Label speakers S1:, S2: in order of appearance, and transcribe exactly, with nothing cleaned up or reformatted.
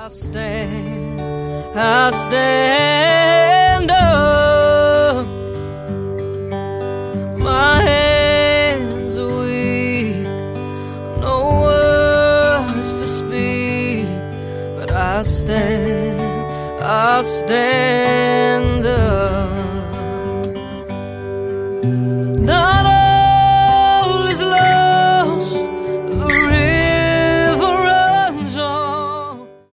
S1: stand, I stand up. My hands are weak, no words to speak, but I stand, I stand up. The